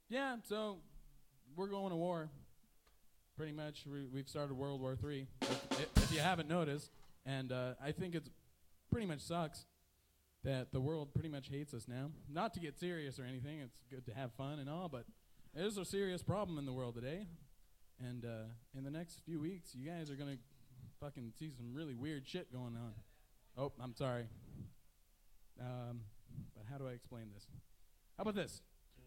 Yeah, so we're going to war. Pretty much, we've started World War III, if you haven't noticed. And I think it's pretty much sucks that the world pretty much hates us now. Not to get serious or anything, it's good to have fun and all, but there's a serious problem in the world today. And in the next few weeks, you guys are going to fucking see some really weird shit going on. Oh, I'm sorry. But how do I explain this? How about this?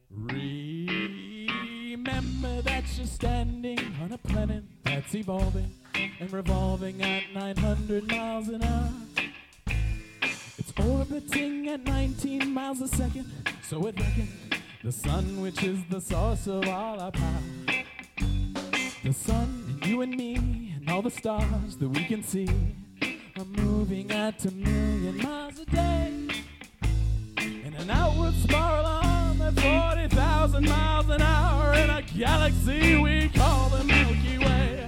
Remember that you're standing on a planet that's evolving and revolving at 900 miles an hour. It's orbiting at 19 miles a second, so it reckons the sun, which is the source of all our power. The sun and you and me and all the stars that we can see are moving at 1,000,000 miles a day in an outward spiral on at 40,000 miles an hour in a galaxy we call the Milky Way.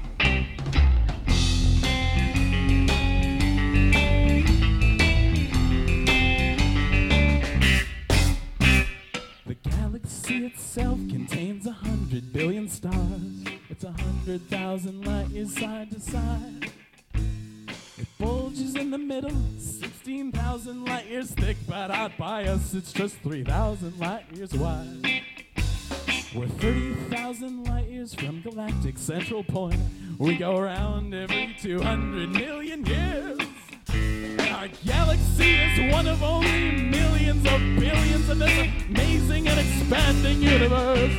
The galaxy itself contains 100 billion stars. It's 100,000 light years side to side. It bulges in the middle, 16,000 light years thick, but out by us it's just 3,000 light years wide. We're 30,000 light years from galactic central point. We go around every 200 million years. And our galaxy is one of only millions of billions in this amazing and expanding universe.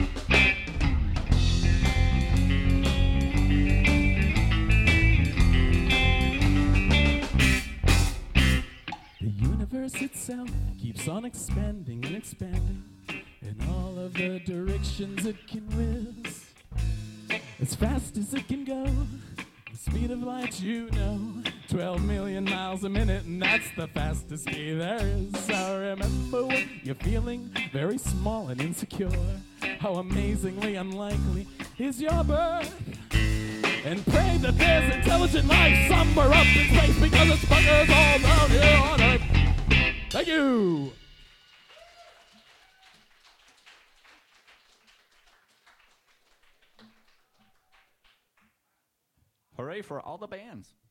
The universe itself keeps on expanding and expanding in all of the directions it can whiz. As fast as it can go, the speed of light, 12 million miles a minute, and that's the fastest speed there is. So remember when you're feeling very small and insecure, how amazingly unlikely is your birth. And pray that there's intelligent life somewhere up in space, because it's buggers all down here on Earth. Thank you! Hooray for all the bands.